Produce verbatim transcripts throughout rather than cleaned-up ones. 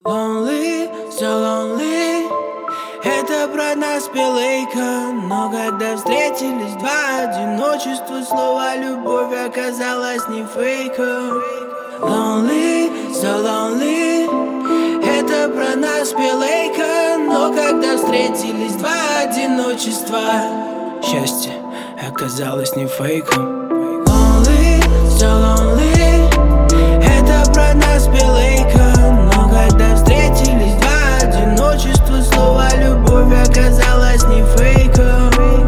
Lonely, so lonely. Это про нас пилейка. Но когда встретились два, одиночество, слово любовь оказалось не фейком. Lonely, so lonely. Это про нас пилейка. Но когда встретились два, одиночество, счастье оказалось не фейком. Lonely, so lonely. Это про нас пилейка. Но когда встретились два, одиночество, слово любовь оказалось не фейком.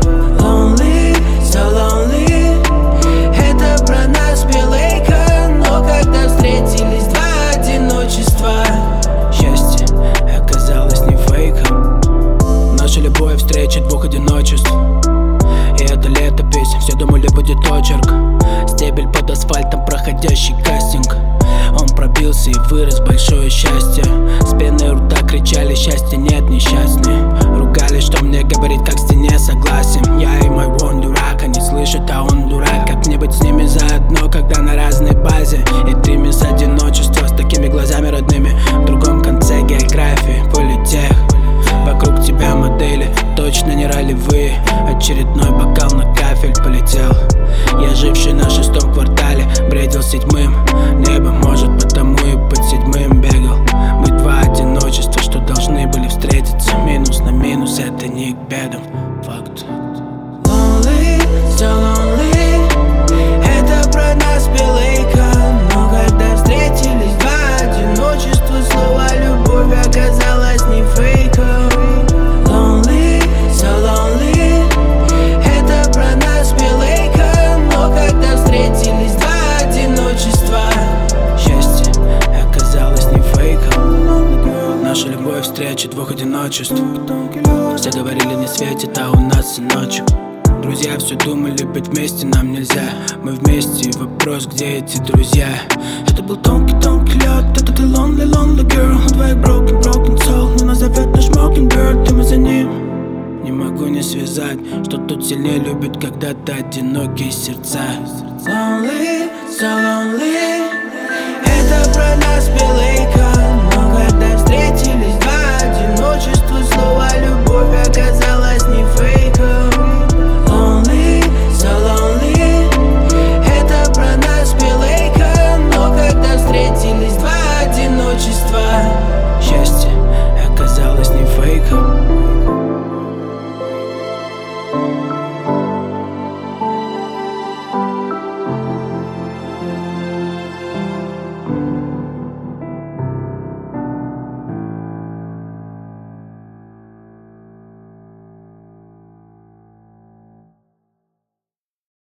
Lonely, so lonely. Это про нас пилейка. Но когда встретились два, одиночество, счастье оказалось не фейком. Наша любовь — встреча двух одиночеств. И это летопись, все думали, будет очерк. Стебель под асфальтом, проходящий кастинг. Он пробился и вырос, большое счастье. С пеной у рта кричали: счастья нет, несчастный. Ругались, что мне говорит, как в стене, согласен. Я и мой вон дурак, они слышат, а он дурак. Как мне быть с ними заодно, когда на разной базе? И тримис одиночество с такими глазами родными. В другом конце географии, политех. Вокруг тебя модели, точно не ролевые. Очередной бокал на кафель полетел. Я, живший на шестом квартале, бредил седьмым небом. Может, потому и под седьмым бегал. Мы два одиночества, что должны были встретиться. Минус на минус — это не к бедам. Факт. Lonely, so lonely. Это про нас пилейка. Но когда встретились два, одиночество, слово любовь оказалось не фейком. Lonely, so lonely. Это про нас пилейка. Но когда встретились два, одиночество, счастье оказалось не фейком. Наша любовь — встреча двух одиночеств. Все говорили, не светит, а у нас сыночек. Друзья все думали, быть вместе нам нельзя. Мы вместе, и вопрос, где эти друзья? Это был тонкий-тонкий лед, это ты lonely, lonely girl. У двоих broken, broken soul, но нас зовет наш mockingbird, и мы за ним. Не могу не связать, что тут сильнее любят когда-то одинокие сердца. Lonely, so lonely. Это про нас пилейка.